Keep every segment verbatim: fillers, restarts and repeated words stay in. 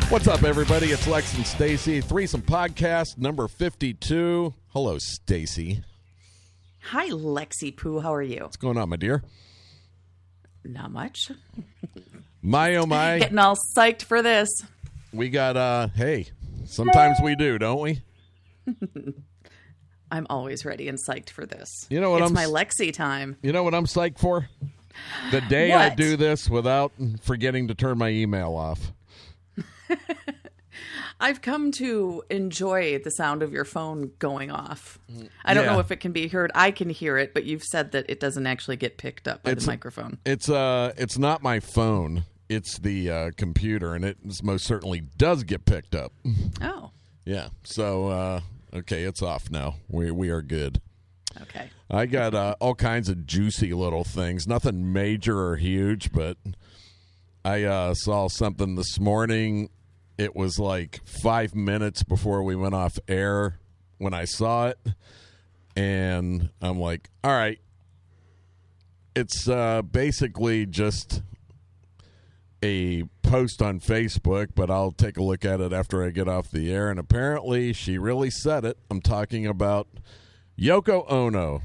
What's up, everybody? It's Lex and Stacy. Threesome Podcast number fifty-two. Hello, Stacy. Hi, Lexi Poo. How are you? What's going on, my dear? Not much. My, oh, my. Getting all psyched for this. We got, uh, hey, sometimes we do, don't we? I'm always ready and psyched for this. You know what? It's I'm my Lexi time. You know what I'm psyched for? The day What? I do this without forgetting to turn my email off. I've come to enjoy the sound of your phone going off. I don't Yeah. know if it can be heard. I can hear it, but you've said that it doesn't actually get picked up by It's- the microphone. It's uh, it's not my phone. It's the uh, computer, and it most certainly does get picked up. Oh, Yeah. So, uh, okay, it's off now. We we are good. okay. I got uh, all kinds of juicy little things. Nothing major or huge, but I uh, saw something this morning. It was like five minutes before we went off air when I saw it. And I'm like, all right. It's uh, basically just a post on Facebook, but I'll take a look at it after I get off the air. And apparently she really said it. I'm talking about Yoko Ono.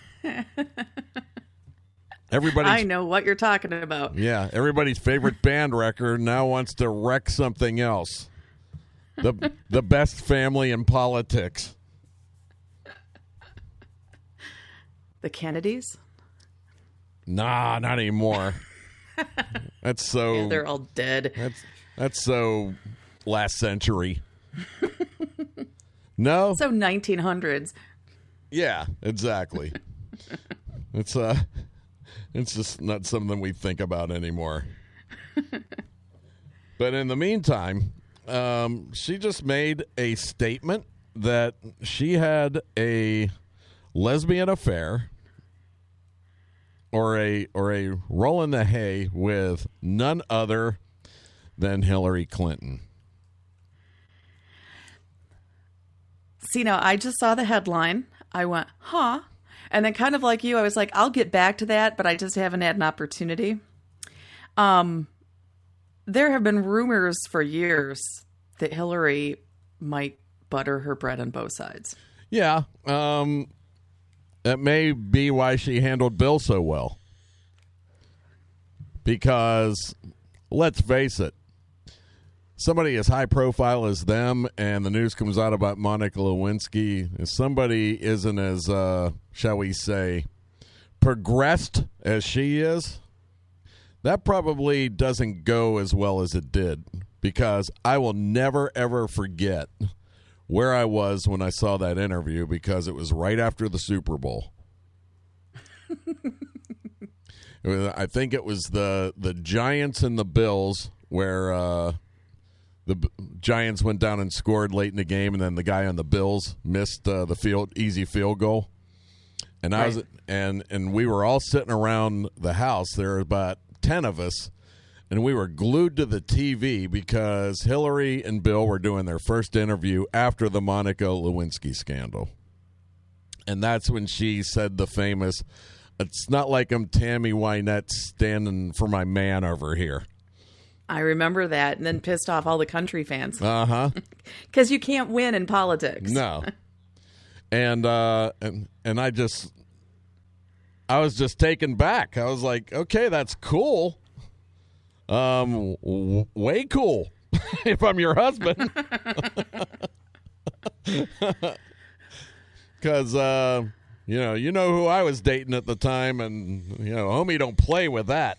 Everybody's, I know what you're talking about. yeah, everybody's favorite band record now wants to wreck something else. The the best family in politics. The Kennedys? Nah, not anymore. That's so. Yeah, they're all dead. That's that's so last century. No. So nineteen hundreds. Yeah, exactly. It's uh it's just not something we think about anymore. But in the meantime, um, she just made a statement that she had a lesbian affair or a or a roll in the hay with none other than Hillary Clinton. See, now, I just saw the headline. I went, huh? And then kind of like you, I was like, I'll get back to that, but I just haven't had an opportunity. Um, there have been rumors for years that Hillary might butter her bread on both sides. Yeah, um, that may be why she handled Bill so well. Because, let's face it, somebody as high profile as them and the news comes out about Monica Lewinsky, if somebody isn't as, uh, shall we say, progressed as she is, that probably doesn't go as well as it did. Because I will never, ever forget where I was when I saw that interview, because it was right after the Super Bowl. It was, I think it was the, the Giants and the Bills where... Uh, The B- Giants went down and scored late in the game, and then the guy on the Bills missed uh, the field easy field goal. And I Right. was and and we were all sitting around the house. There were about ten of us, and we were glued to the T V because Hillary and Bill were doing their first interview after the Monica Lewinsky scandal. And that's when she said the famous, "It's not like I'm Tammy Wynette standing for my man over here." I remember that, and then pissed off all the country fans. Uh-huh. Because you can't win in politics. No. And uh and and I just I was just taken back. I was like, "Okay, that's cool. Um w- way cool if I'm your husband." Cuz uh you know, you know who I was dating at the time, and you know, homie don't play with that.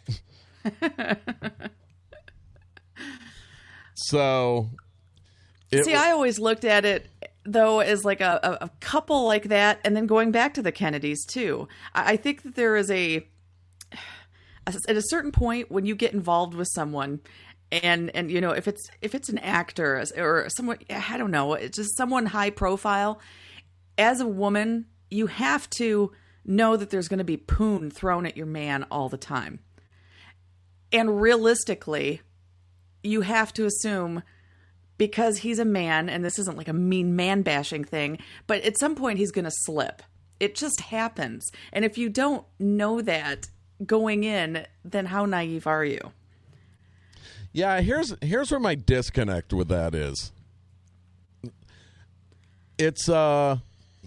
So it See, w- I always looked at it, though, as like a, a, a couple like that, and then going back to the Kennedys, too. I, I think that there is a, at a certain point when you get involved with someone, and, and you know, if it's if it's an actor or someone, I don't know, it's just someone high profile, as a woman, you have to know that there's going to be poon thrown at your man all the time. And realistically, you have to assume, because he's a man, and this isn't like a mean man bashing thing, but at some point he's going to slip. It just happens. And if you don't know that going in, then how naive are you? Yeah, here's here's where my disconnect with that is. It's uh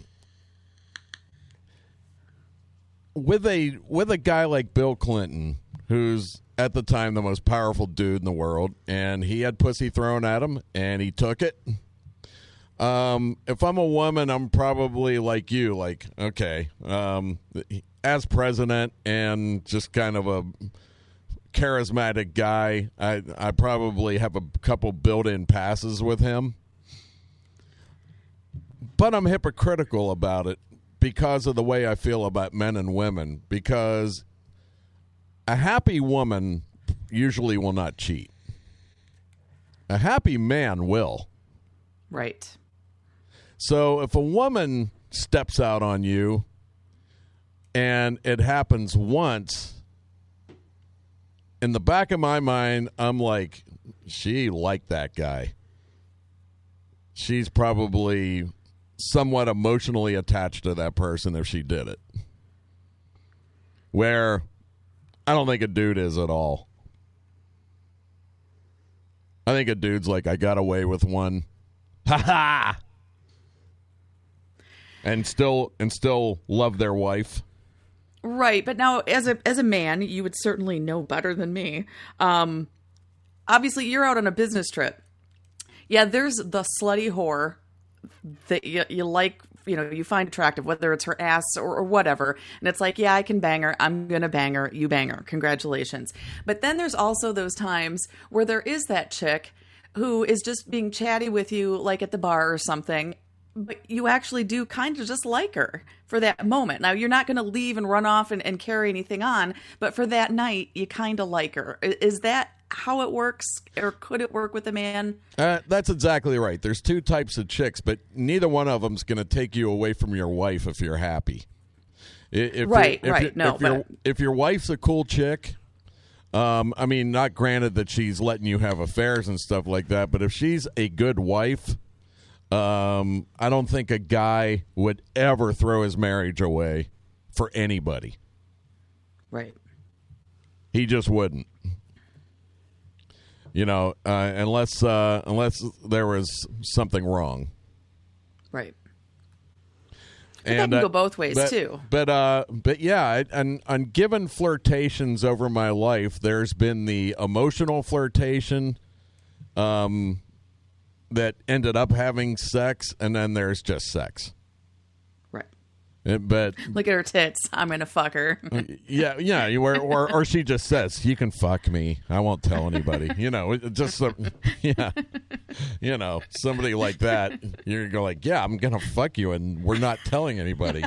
with a with a guy like Bill Clinton, who's at the time the most powerful dude in the world, and he had pussy thrown at him, and he took it. Um, if I'm a woman, I'm probably like you, like, okay, um, as president and just kind of a charismatic guy, I I probably have a couple built-in passes with him. But I'm hypocritical about it because of the way I feel about men and women, because a happy woman usually will not cheat. A happy man will. Right. So if a woman steps out on you and it happens once, in the back of my mind, I'm like, she liked that guy. She's probably somewhat emotionally attached to that person if she did it. Where I don't think a dude is at all. I think a dude's like, I got away with one. Ha ha! And still and still love their wife. Right, but now as a as a man, you would certainly know better than me. Um, obviously, you're out on a business trip. Yeah, there's the slutty whore that you, you like, you know, you find attractive, whether it's her ass or, or whatever. And it's like, yeah, I can bang her. I'm going to bang her. You bang her. Congratulations. But then there's also those times where there is that chick who is just being chatty with you, like at the bar or something. But you actually do kind of just like her for that moment. Now, you're not going to leave and run off and, and carry anything on, but for that night, you kind of like her. Is that how it works, or could it work with a man? Uh, that's exactly right. There's two types of chicks, but neither one of them's going to take you away from your wife if you're happy. If right, if right. No, if, but... your, if your wife's a cool chick, um, I mean, not granted that she's letting you have affairs and stuff like that, but if she's a good wife, Um, I don't think a guy would ever throw his marriage away for anybody. Right. He just wouldn't. You know, uh, unless uh, unless there was something wrong. Right. And that can uh, go both ways but, too. But uh, but yeah, and on given flirtations over my life, there's been the emotional flirtation, um. that ended up having sex, and then there's just sex. Right. It, but look at her tits. I'm gonna fuck her. yeah, yeah. You or, or or she just says, "You can fuck me. I won't tell anybody." You know, just some, yeah. You know, somebody like that. You're gonna go like, "Yeah, I'm gonna fuck you, and we're not telling anybody."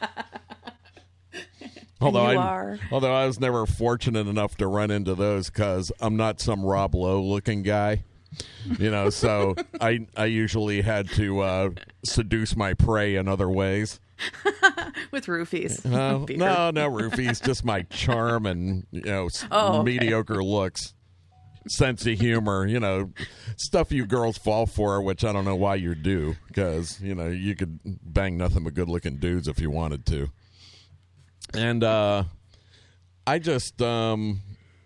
Although you I, are. although I was never fortunate enough to run into those because I'm not some Rob Lowe looking guy. You know, so I I usually had to uh, seduce my prey in other ways. With roofies. Uh, no, no roofies, just my charm and, you know, oh, okay. mediocre looks, sense of humor, you know, stuff you girls fall for, which I don't know why you do, because, you know, you could bang nothing but good-looking dudes if you wanted to. And uh, I just... Um,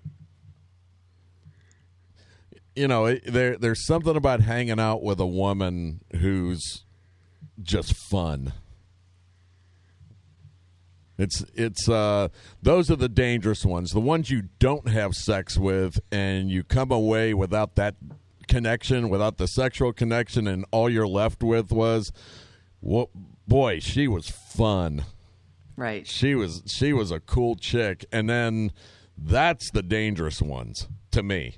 You know, it, there there's something about hanging out with a woman who's just fun. It's it's uh those are the dangerous ones. The ones you don't have sex with and you come away without that connection, without the sexual connection, and all you're left with was, well, boy, she was fun. Right. She was she was a cool chick, and then that's the dangerous ones to me.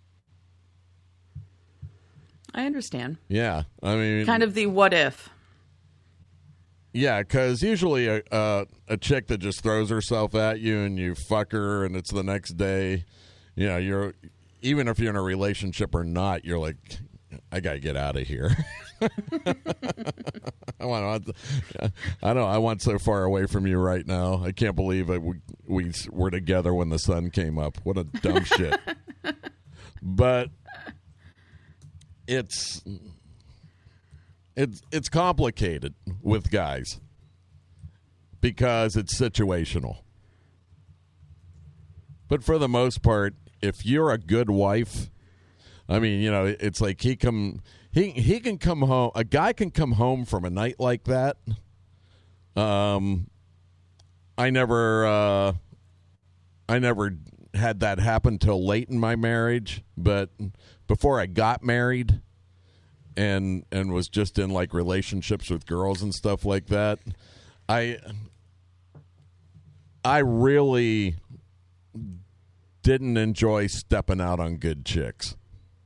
I understand. Yeah, I mean, kind of the what if. Yeah, because usually a uh, a chick that just throws herself at you and you fuck her and it's the next day, you know, you're even if you're in a relationship or not, you're like, I gotta get out of here. I want, I don't, I want so far away from you right now. I can't believe it. We we were together when the sun came up. What a dumb shit. But. It's it's it's complicated with guys because it's situational. But for the most part, if you're a good wife I mean, you know, it's like he come he he can come home. A guy can come home from a night like that. Um, I never uh, I never had that happen till late in my marriage, but before I got married and and was just in like relationships with girls and stuff like that, I I really didn't enjoy stepping out on good chicks.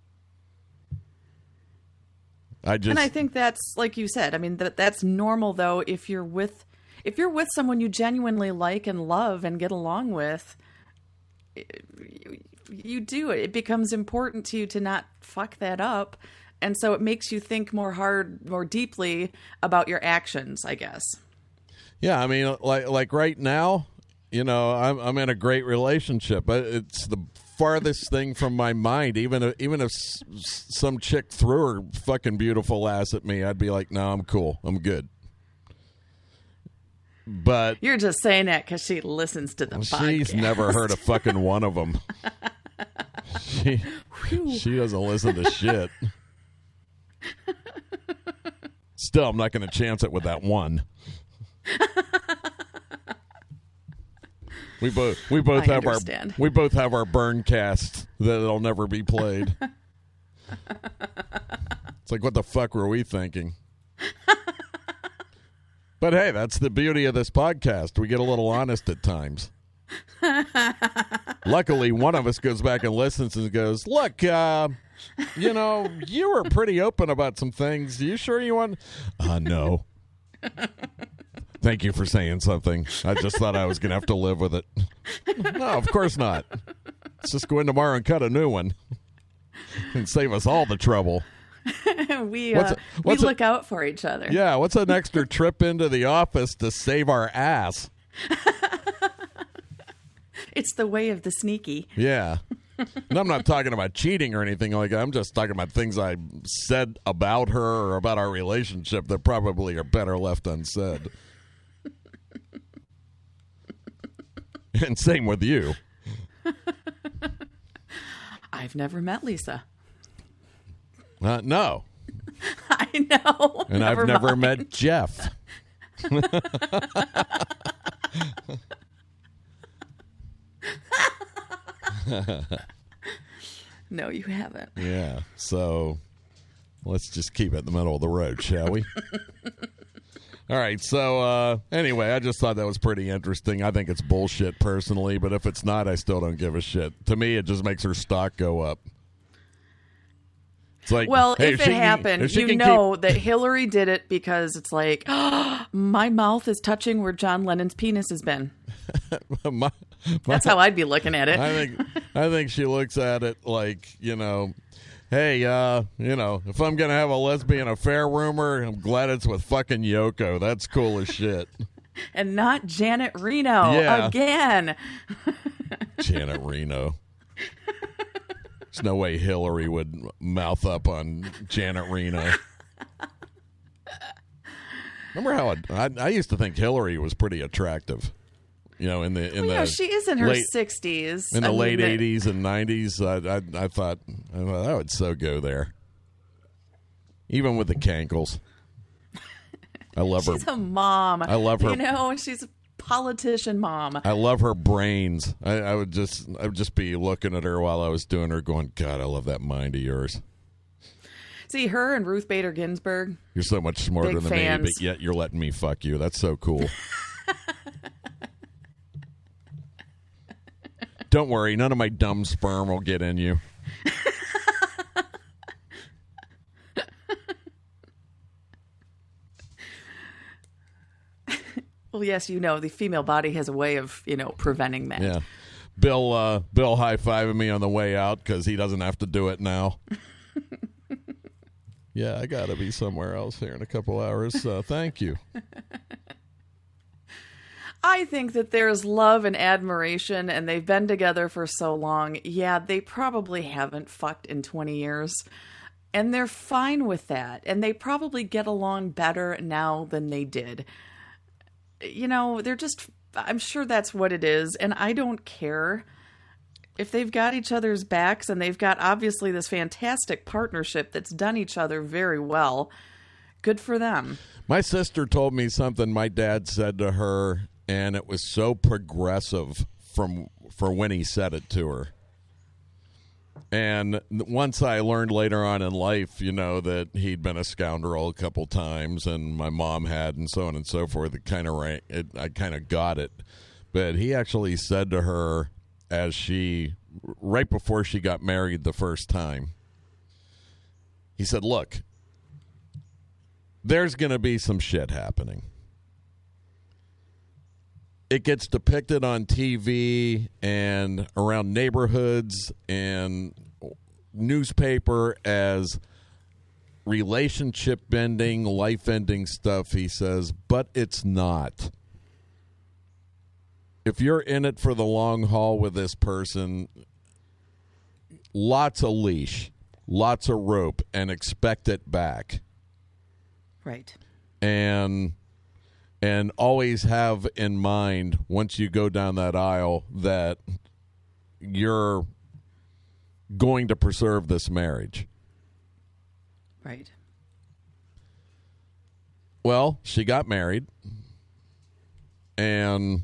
I just And I think that's, like you said, I mean, that that's normal, though, if you're with if you're with someone you genuinely like and love and get along with, you, you do it. It becomes important to you to not fuck that up. And so it makes you think more hard, more deeply about your actions, I guess. Yeah, I mean, like like right now, you know, I'm I'm in a great relationship, but it's the farthest thing from my mind. Even if, even if s- some chick threw her fucking beautiful ass at me, I'd be like, no, I'm cool, I'm good. But You're just saying that because she listens to the podcast. She's never heard a fucking one of them. She she doesn't listen to shit. Still, I'm not going to chance it with that one. We both we both I have understand. our we both have our burn cast that'll never be played. It's like, what the fuck were we thinking? But hey, that's the beauty of this podcast. We get a little honest at times. Luckily, one of us goes back and listens and goes, "Look, uh, you know, you were pretty open about some things. You sure you want?" Uh, no. Thank you for saying something. I just thought I was going to have to live with it. No, of course not. Let's just go in tomorrow and cut a new one and save us all the trouble. we What's uh, a- what's we a- look out for each other. Yeah, what's an extra trip into the office to save our ass? It's the way of the sneaky. Yeah. And I'm not talking about cheating or anything like that. I'm just talking about things I said about her or about our relationship that probably are better left unsaid. And same with you. I've never met Lisa. Uh, no. I know. And Never I've never mind. met Jeff. No, you haven't. Yeah. So let's just keep it in the middle of the road, shall we? All right. So uh, anyway, I just thought that was pretty interesting. I think it's bullshit personally, but if it's not, I still don't give a shit. To me, it just makes her stock go up. It's like, Well, hey, if she it can- happened, if she you can know that Hillary did it because it's like, oh, my mouth is touching where John Lennon's penis has been. keep, my, That's how I'd be looking at it. I think I think she looks at it like, you know, hey, uh, you know, if I'm gonna have a lesbian affair rumor, I'm glad it's with fucking Yoko. That's cool as shit. And not Janet Reno Yeah. again. Janet Reno. There's no way Hillary would mouth up on Janet Reno. Remember how I, I, I used to think Hillary was pretty attractive. You know, in the in Well, yeah, the she is in her late- sixties. in the I mean, late the- eighties and nineties, I, I I thought I thought that would so go there. Even with the cankles, I love her. She's a mom. I love her. You know, she's a politician mom. I love her brains. I, I would just I would just be looking at her while I was doing her, going, God, I love that mind of yours. See, her and Ruth Bader Ginsburg. You're so much smarter Big than me, fans. but yet you're letting me fuck you. That's so cool. Don't worry, none of my dumb sperm will get in you. Well, yes, you know, the female body has a way of, you know, preventing that. Yeah. Bill uh, Bill high-fiving me on the way out because he doesn't have to do it now. Yeah, I got to be somewhere else here in a couple hours, so thank you. I think that there's love and admiration, and they've been together for so long. Yeah, they probably haven't fucked in twenty years, and they're fine with that. And they probably get along better now than they did. You know, they're just, I'm sure that's what it is, and I don't care. if they've got each other's backs and they've got obviously this fantastic partnership that's done each other very well, good for them. My sister told me something my dad said to her, and it was so progressive from for when he said it to her. And once I learned later on in life, you know, that he'd been a scoundrel a couple times, and my mom had, and so on and so forth, it kind of it, I kind of got it. But he actually said to her, as she, right before she got married the first time, he said, look, there's going to be some shit happening. It gets depicted on T V and around neighborhoods and newspaper as relationship ending, life ending stuff, he says, but it's not. If you're in it for the long haul with this person, lots of leash, lots of rope, and expect it back. Right. And and always have in mind, once you go down that aisle, that you're going to preserve this marriage. Right. Well, she got married, and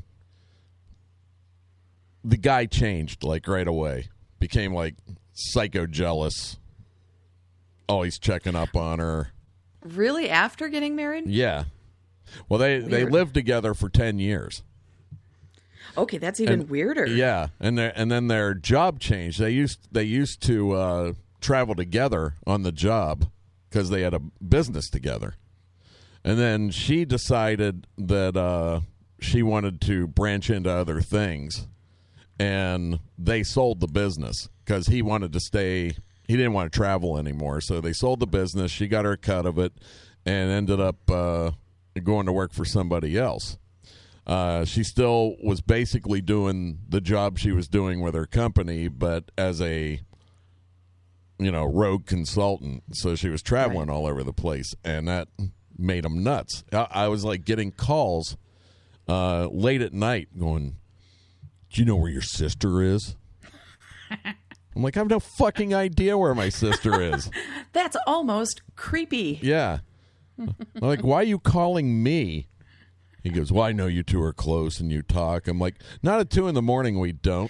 the guy changed, like, right away. Became, like, psycho jealous. Always checking up on her. Really? After getting married? Yeah. Well, they, they lived together for ten years. Okay, that's even and, weirder. Yeah, and and then their job changed. They used they used to uh, travel together on the job because they had a business together. And then she decided that uh, she wanted to branch into other things, and they sold the business because he wanted to stay. He didn't want to travel anymore, so they sold the business. She got her cut of it and ended up uh, going to work for somebody else. Uh, she still was basically doing the job she was doing with her company, but as a, you know, rogue consultant. So she was traveling right. all over the place, and that made them nuts. I, I was like getting calls uh, late at night going, do you know where your sister is? I'm like, I have no fucking idea where my sister is. That's almost creepy. Yeah. I'm like, why are you calling me? He goes, well, I know you two are close and you talk. I'm like, not at two in the morning, we don't.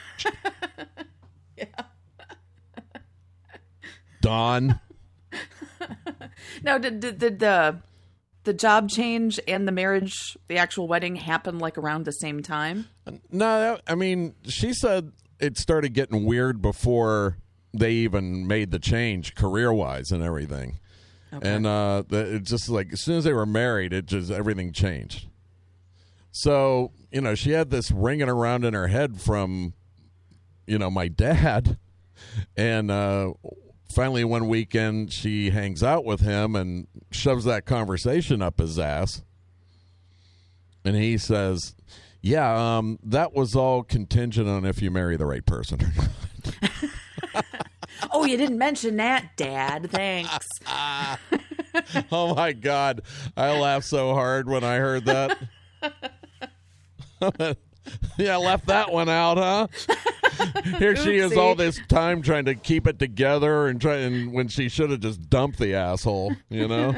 Yeah. Dawn. Now, did, did, did the the job change and the marriage, the actual wedding, happen like around the same time? No, I mean, she said it started getting weird before they even made the change career-wise and everything. Okay. And uh, the, it just like as soon as they were married, it just everything changed. So, you know, she had this ringing around in her head from, you know, my dad. And uh, finally one weekend she hangs out with him and shoves that conversation up his ass. And he says, yeah, um, that was all contingent on if you marry the right person or not. Oh, you didn't mention that, Dad. Thanks. Oh, my God. I laughed so hard when I heard that. Yeah, left that one out, huh? Here she is all this time trying to keep it together and try, and when she should have just dumped the asshole, you know?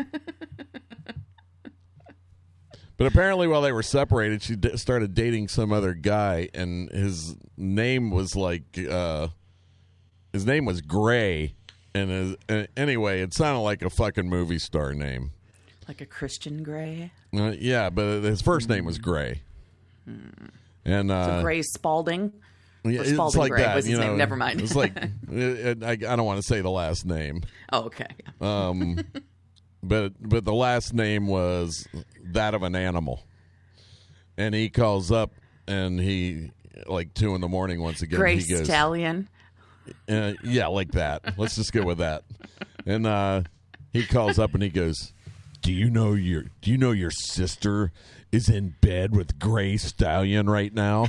But apparently while they were separated, she d- started dating some other guy, and his name was like... Uh, His name was Gray, and his, uh, anyway, it sounded like a fucking movie star name. Like a Christian Grey? Uh, yeah, but his first name was Gray. Hmm. And uh, so Gray Spalding? Yeah, or Spalding it's like Gray that, was his you know, name. Never mind. It's like, it, it, I, I don't want to say the last name. Oh, okay. Yeah. Um, but but the last name was that of an animal. And he calls up, and he, like two in the morning once again, Gray he goes... Stallion? Uh, yeah, like that. Let's just go with that. And uh, he calls up and he goes, "Do you know your Do you know your sister is in bed with Gray Stallion right now?"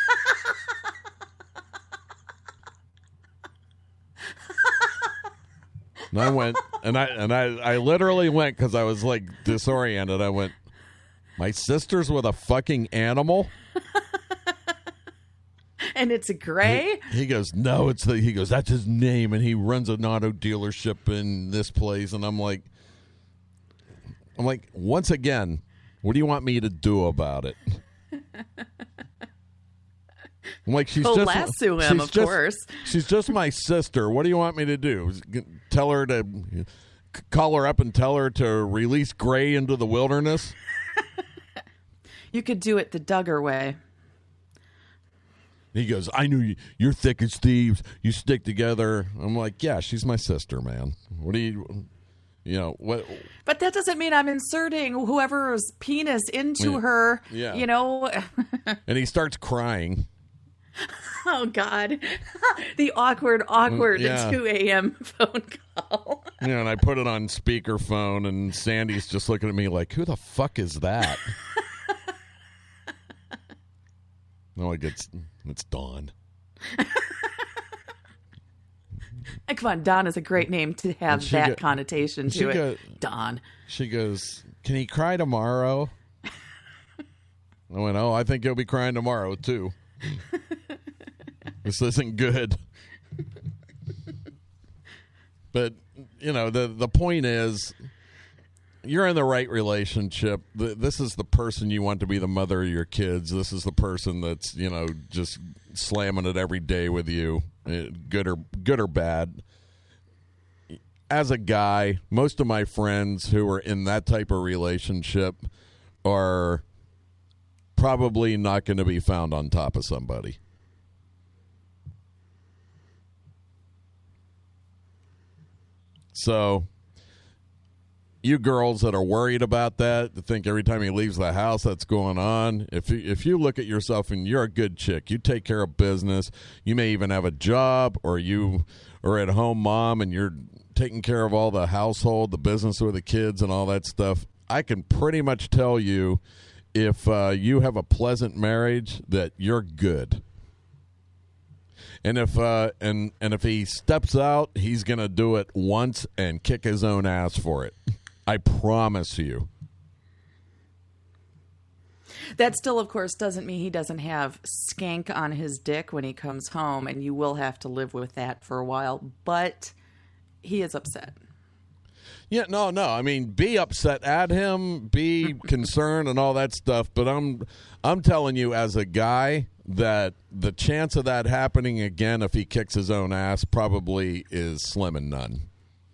And I went, and I and I, I literally went because I was like disoriented. I went, "My sister's with a fucking animal?" And it's gray? He, he goes, no, it's the, he goes, that's his name. And he runs an auto dealership in this place. And I'm like, I'm like, once again, what do you want me to do about it? I'm like, she's Go just lasso him, she's of just, course. She's just my sister. What do you want me to do? Tell her to call her up and tell her to release Gray into the wilderness? You could do it the Duggar way. He goes, I knew you, you're thick as thieves. You stick together. I'm like, yeah, she's my sister, man. What do you, you know, what? But that doesn't mean I'm inserting whoever's penis into Yeah. her, Yeah. you know. And he starts crying. Oh, God. The awkward, awkward Yeah. two a.m. phone call. You know, and I put it on speakerphone, and Sandy's just looking at me like, who the fuck is that? No, it gets, it's Dawn. And come on, Don is a great name to have And she that go- connotation she to it. go- Don. She goes, can he cry tomorrow? I went, oh, I think he'll be crying tomorrow, too. This isn't good. But, you know, the the point is, you're in the right relationship. Th- This is the person you want to be the mother of your kids. This is the person that's, you know, just slamming it every day with you, eh, good or good or bad. As a guy, most of my friends who are in that type of relationship are probably not going to be found on top of somebody. So, you girls that are worried about that, that think every time he leaves the house that's going on, if you, if you look at yourself and you're a good chick, you take care of business, you may even have a job, or you are at home mom and you're taking care of all the household, the business with the kids and all that stuff, I can pretty much tell you if uh, you have a pleasant marriage that you're good. And if uh, and and if he steps out, he's going to do it once and kick his own ass for it. I promise you. That still, of course, doesn't mean he doesn't have skank on his dick when he comes home, and you will have to live with that for a while. But he is upset. Yeah, no, no. I mean, be upset at him, be concerned, and all that stuff. But I'm, I'm telling you, as a guy, that the chance of that happening again, if he kicks his own ass, probably is slim and none.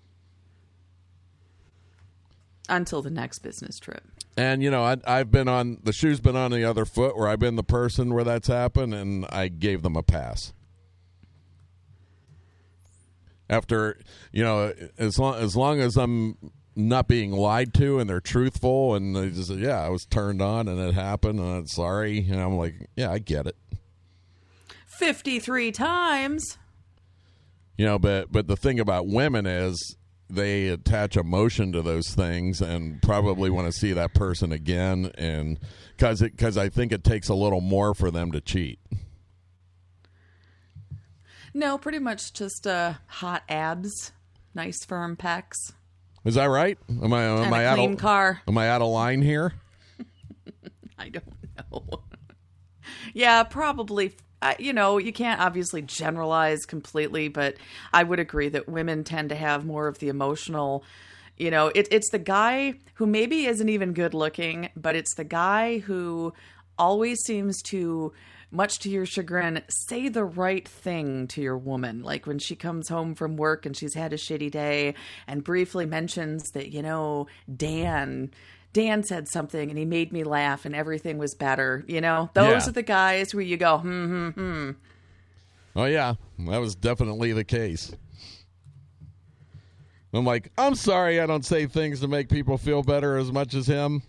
Until the next business trip. And you know, I, I've been on the shoe's been on the other foot, where I've been the person where that's happened, and I gave them a pass. After, you know, as long as long as I'm not being lied to and they're truthful and they just say, yeah, I was turned on and it happened and I'm sorry, and I'm like, yeah, I get it. fifty-three times. You know, but but the thing about women is they attach emotion to those things and probably want to see that person again, and because because I think it takes a little more for them to cheat. No, pretty much just uh, hot abs, nice firm pecs, Is that right? Am I am and I a out clean of, car. am I out of line here? I don't know. Yeah, probably. Uh, you know, you can't obviously generalize completely, but I would agree that women tend to have more of the emotional, you know, it, it's the guy who maybe isn't even good looking, but it's the guy who always seems to, much to your chagrin, say the right thing to your woman. Like when she comes home from work and she's had a shitty day and briefly mentions that, you know, Dan... Dan said something and he made me laugh and everything was better. You know, those Yeah. are the guys where you go, hmm, hmm, hmm. Oh, yeah, that was definitely the case. I'm like, I'm sorry I don't say things to make people feel better as much as him.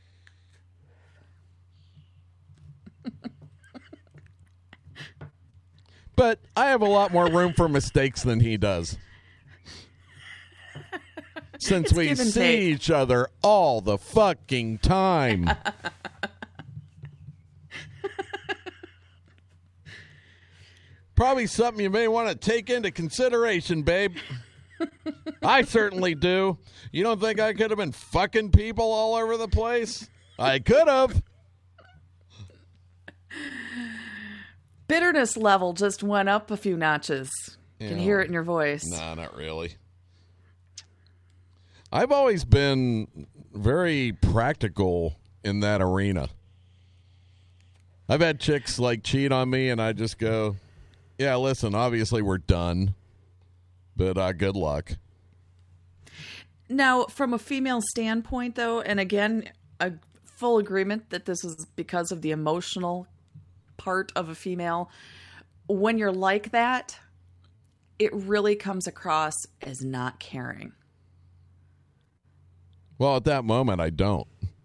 But I have a lot more room for mistakes than he does. Since It's we give and see take. each other all the fucking time. Probably something you may want to take into consideration, babe. I certainly do. You don't think I could have been fucking people all over the place? I could have. bitterness level just went up a few notches. You can Yeah. hear it in your voice. Nah, not really. I've always been very practical in that arena. I've had chicks like cheat on me, and I just go, yeah, listen, obviously we're done, but uh, good luck. Now, from a female standpoint, though, and again, a full agreement that this is because of the emotional part of a female, when you're like that, it really comes across as not caring. Well, at that moment, I don't.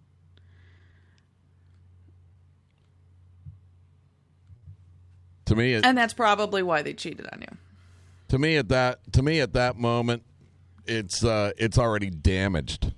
To me, it, And that's probably why they cheated on you. to me at that to me at that moment, it's uh, it's already damaged.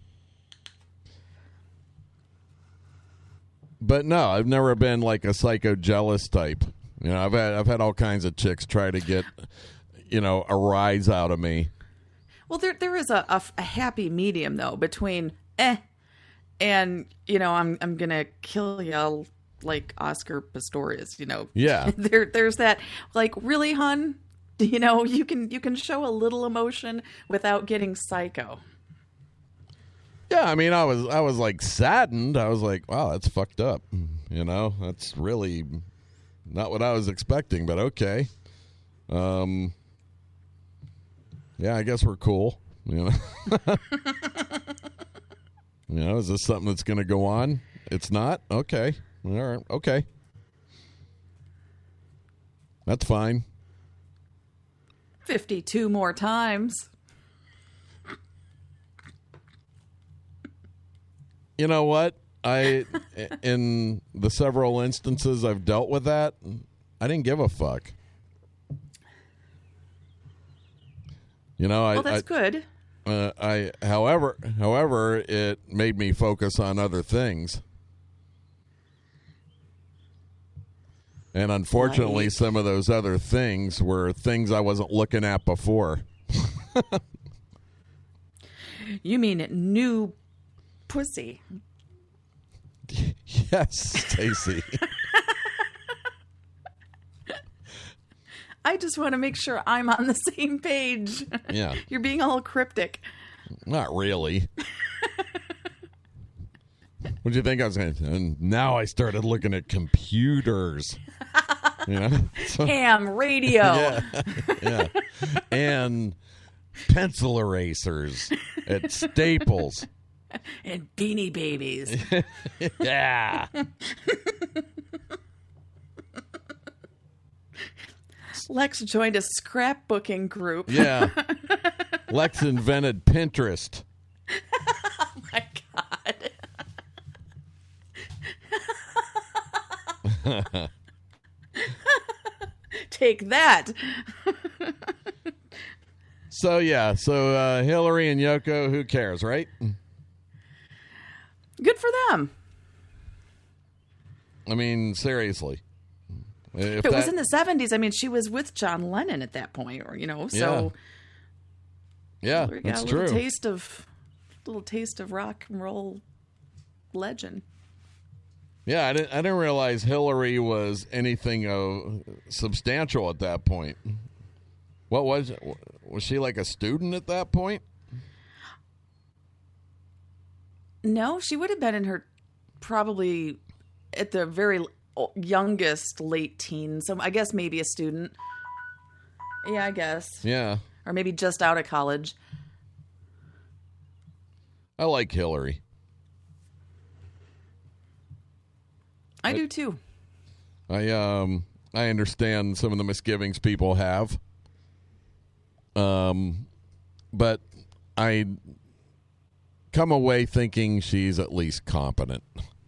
But no, I've never been like a psycho jealous type. You know, I've had I've had all kinds of chicks try to get, you know, a rise out of me. Well, there there is a, a, a happy medium, though, between eh and, you know, I'm I'm going to kill you like Oscar Pistorius, you know. Yeah. there There's that, like, really, hun? You know, you can you can show a little emotion without getting psycho. Yeah, I mean, I was I was like saddened. I was like, wow, that's fucked up. You know, that's really not what I was expecting, but okay. Um, yeah, I guess we're cool. You know, you know, is this something that's going to go on? It's not. Okay, all right, okay, that's fine. fifty-two more times. You know what? I, in the several instances I've dealt with that, I didn't give a fuck. You know, I. Well, that's I, good. Uh, I, however, however, it made me focus on other things, and unfortunately, Like? some of those other things were things I wasn't looking at before. You mean new pussy? Yes, Stacy. I just want to make sure I'm on the same page. Yeah. You're being all cryptic. Not really. What do you think I was going to? And now I started looking at computers. You know? So- Ham radio. yeah, yeah, and pencil erasers at Staples. And Beanie Babies. Yeah. Lex joined a scrapbooking group. Yeah. Lex invented Pinterest. Oh my God. Take that. So, yeah. So, uh, Hillary and Yoko, who cares, right? Good for them. I mean, seriously. If, If it that, was in the seventies, I mean, she was with John Lennon at that point, or, you know, so yeah, we got that's a little true. taste of little taste of rock and roll legend. Yeah, I didn't. I didn't realize Hillary was anything of substantial at that point. What was it? Was she like a student at that point? No, she would have been in her probably at the very youngest late teens. So I guess maybe a student. Yeah, I guess. Yeah, Or maybe just out of college. I like Hillary. I do too. I um I understand some of the misgivings people have. Um, but I come away thinking she's at least competent.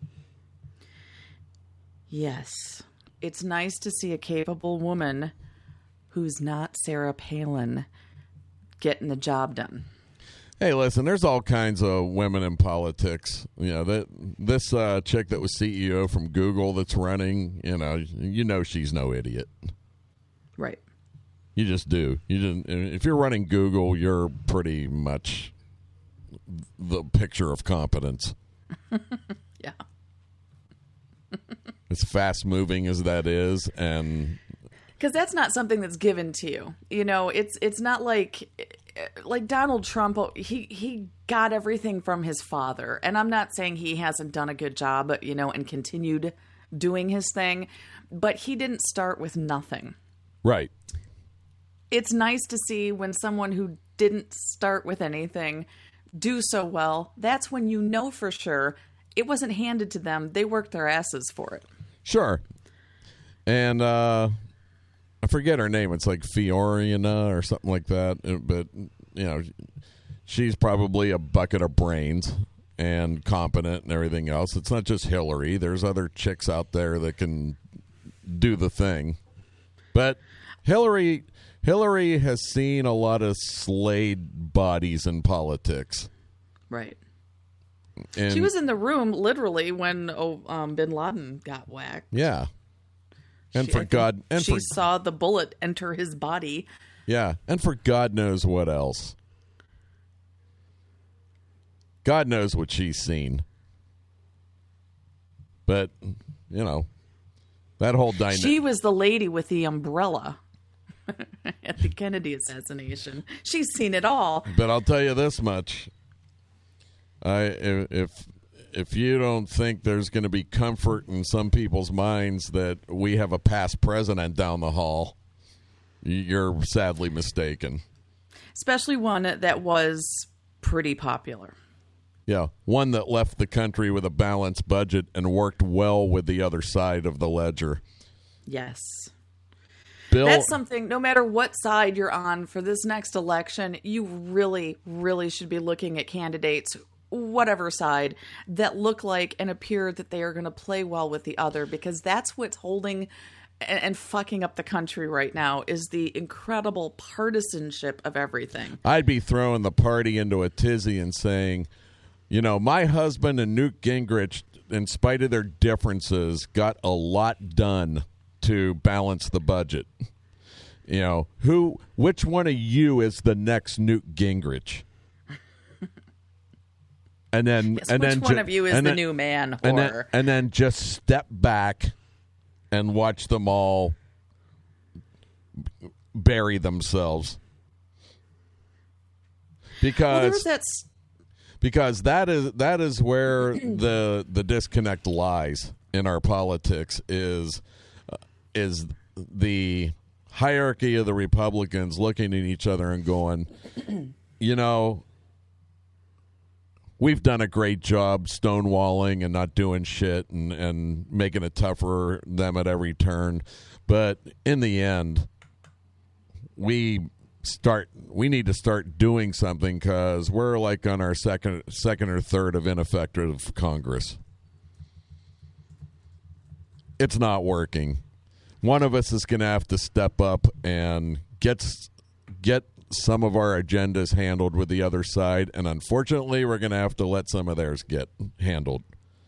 Yes. It's nice to see a capable woman who's not Sarah Palin getting the job done. Hey, listen, there's all kinds of women in politics. You know, that this uh, chick that was C E O from Google that's running, you know, you know she's no idiot. Right. You just do. You just, if you're running Google, you're pretty much the picture of competence. Yeah. As fast moving as that is, and Because that's not something that's given to you. You know, it's it's not like like Donald Trump. He he got everything from his father, and I'm not saying he hasn't done a good job, you know, and continued doing his thing, but he didn't start with nothing. Right. It's nice to see when someone who didn't start with anything do so well. That's when you know for sure it wasn't handed to them. They worked their asses for it. Sure. And uh, I forget her name. It's like Fiorina or something like that. But, you know, she's probably a bucket of brains and competent and everything else. It's not just Hillary. There's other chicks out there that can do the thing. But Hillary... Hillary has seen a lot of slayed bodies in politics. Right. And she was in the room literally when oh, um, Bin Laden got whacked. Yeah. And she, for God, and she for, saw the bullet enter his body. Yeah, and for God knows what else. God knows what she's seen. But, you know, that whole dynamic. She was the lady with the umbrella. At the Kennedy assassination. She's seen it all. But I'll tell you this much. I if if you don't think there's going to be comfort in some people's minds that we have a past president down the hall, you're sadly mistaken. Especially one that was pretty popular. Yeah, one that left the country with a balanced budget and worked well with the other side of the ledger. Yes. Bill, that's something, no matter what side you're on for this next election, you really, really should be looking at candidates, whatever side, that look like and appear that they are going to play well with the other, because that's what's holding and, and fucking up the country right now is the incredible partisanship of everything. I'd be throwing the party into a tizzy and saying, you know, my husband and Newt Gingrich, in spite of their differences, got a lot done to balance the budget. You know, who, which one of you is the next Newt Gingrich? And then, yes, and which then one ju- of you is the then, new man? And then, and then just step back and watch them all bury themselves. Because well, that s- because that is that is where the the disconnect lies in our politics is. is the hierarchy of the Republicans looking at each other and going, you know, we've done a great job stonewalling and not doing shit and, and making it tough for them at every turn. But in the end, we start we need to start doing something because we're like on our second second or third of ineffective Congress. It's not working. One of us is going to have to step up and get get some of our agendas handled with the other side, and unfortunately, we're going to have to let some of theirs get handled,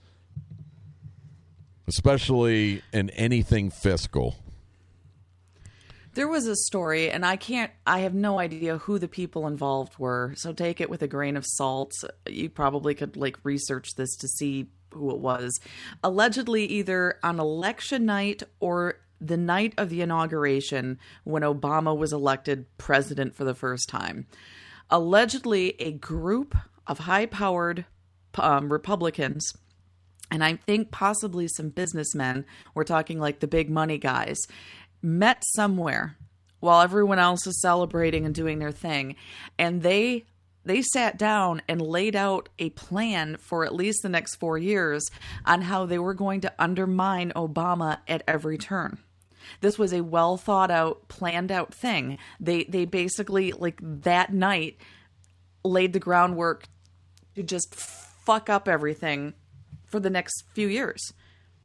especially in anything fiscal. There was a story, and I can't, I have no idea who the people involved were, so take it with a grain of salt. You probably could, like, research this to see who it was. Allegedly, either on election night or the night of the inauguration when Obama was elected president for the first time. Allegedly, a group of high-powered um, Republicans, and I think possibly some businessmen, we're talking like the big money guys, met somewhere while everyone else is celebrating and doing their thing. And they they sat down and laid out a plan for at least the next four years on how they were going to undermine Obama at every turn. This was a well thought out, planned out thing. They they basically, like that night, laid the groundwork to just fuck up everything for the next few years.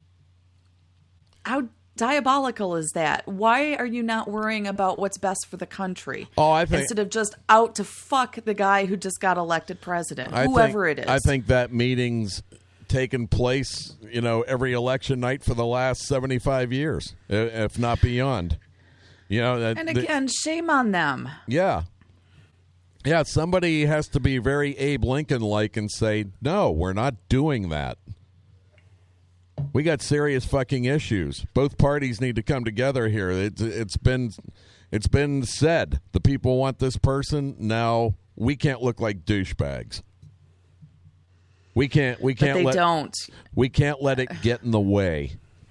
How diabolical is that? Why are you not worrying about what's best for the country? Oh, I think instead of just out to fuck the guy who just got elected president, I whoever think, it is. I think that meeting's taken place, you know, every election night for the last seventy-five years, if not beyond. You know, that, and again, the, shame on them. Yeah. Yeah, somebody has to be very Abe Lincoln-like and say, no, we're not doing that. We got serious fucking issues. Both parties need to come together here. It's it's been it's been said. The people want this person. Now we can't look like douchebags. We can't we can't but they let don't. We can't let it get in the way.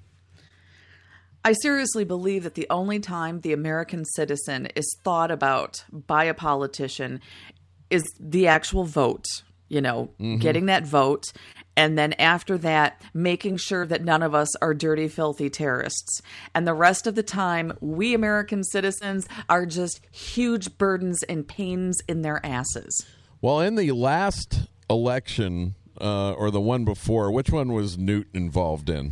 I seriously believe that the only time the American citizen is thought about by a politician is the actual vote, you know, mm-hmm. getting that vote. And then after that, making sure that none of us are dirty, filthy terrorists. And the rest of the time, we American citizens are just huge burdens and pains in their asses. Well, in the last election, uh, or the one before, which one was Newt involved in?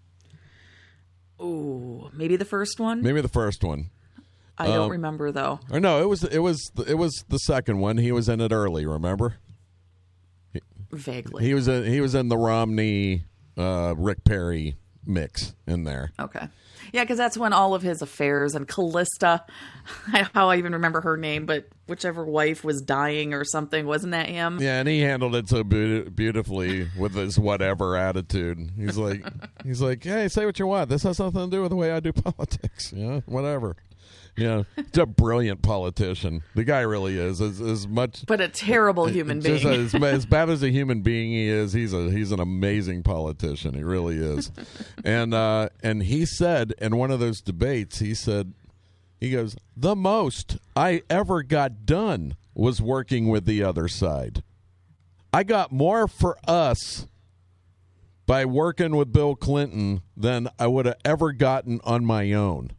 Ooh, maybe the first one? Maybe the first one. I don't um, remember, though. Or no, it was it was it was the second one. He was in it early, remember? Vaguely. He was in, he was in the Romney uh, Rick Perry mix in there. Okay. Yeah, because that's when all of his affairs and Callista, how I even remember her name, but whichever wife was dying or something, wasn't that him? Yeah, and he handled it so be- beautifully with his whatever attitude. He's like, he's like, hey, say what you want. This has nothing to do with the way I do politics. Yeah, you know, whatever. Yeah, he's a brilliant politician. The guy really is. As, as much, but a terrible human being. As, as bad as a human being he is, he's a he's an amazing politician. He really is. and uh, and he said in one of those debates, he said, he goes, the most I ever got done was working with the other side. I got more for us by working with Bill Clinton than I would have ever gotten on my own.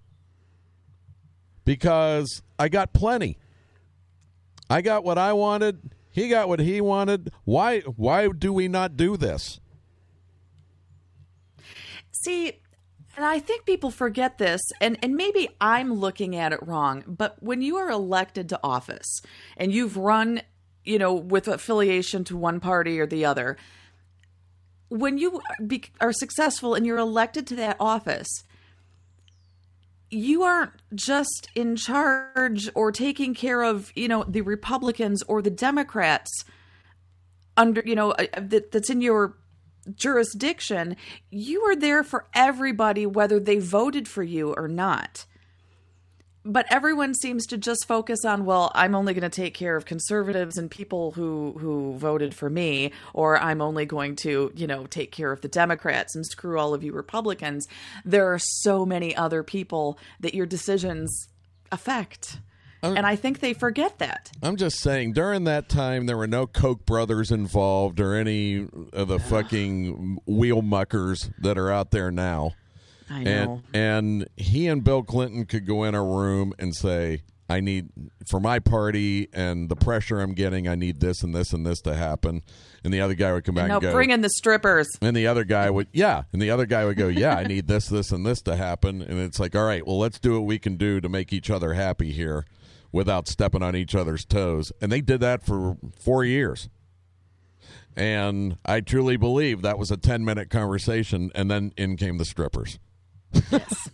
Because I got plenty. I got what I wanted. He got what he wanted. Why why do we not do this? See, and I think people forget this, and, and maybe I'm looking at it wrong, but when you are elected to office and you've run, you know, with affiliation to one party or the other, when you be, are successful and you're elected to that office, you aren't just in charge or taking care of, you know, the Republicans or the Democrats under, you know, that, that's in your jurisdiction. You are there for everybody, whether they voted for you or not. But everyone seems to just focus on, well, I'm only going to take care of conservatives and people who, who voted for me, or I'm only going to, you know, take care of the Democrats and screw all of you Republicans. There are so many other people that your decisions affect. I'm, and I think they forget that. I'm just saying, during that time, there were no Koch brothers involved or any of the fucking wheel muckers that are out there now. I know. And, and he and Bill Clinton could go in a room and say, I need, for my party and the pressure I'm getting, I need this and this and this to happen. And the other guy would come back and, and go, bring in the strippers. And the other guy would, yeah. And the other guy would go, yeah, I need this, this, and this to happen. And it's like, all right, well, let's do what we can do to make each other happy here without stepping on each other's toes. And they did that for four years. And I truly believe that was a ten-minute conversation, and then in came the strippers. Yes.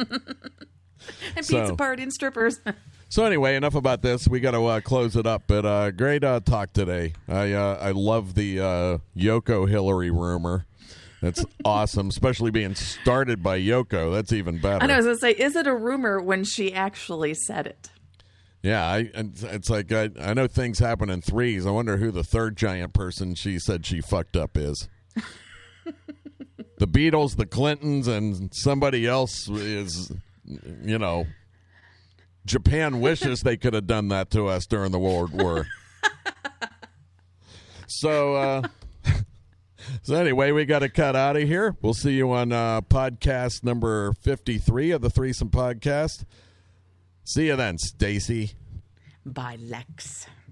And so, pizza party and strippers. So anyway, enough about this. We got to uh, close it up. But uh, great uh, talk today. I uh, I love the uh, Yoko Hillary rumor. That's awesome, especially being started by Yoko. That's even better. I know. I was going to say, is it a rumor when she actually said it? Yeah, I, it's like I, I know things happen in threes. I wonder who the third giant person she said she fucked up is. The Beatles, the Clintons, and somebody else is, you know, Japan wishes they could have done that to us during the World War. So, uh, so anyway, we got to cut out of here. We'll see you on uh, podcast number fifty-three of the Threesome Podcast. See you then, Stacy. Bye, Lex.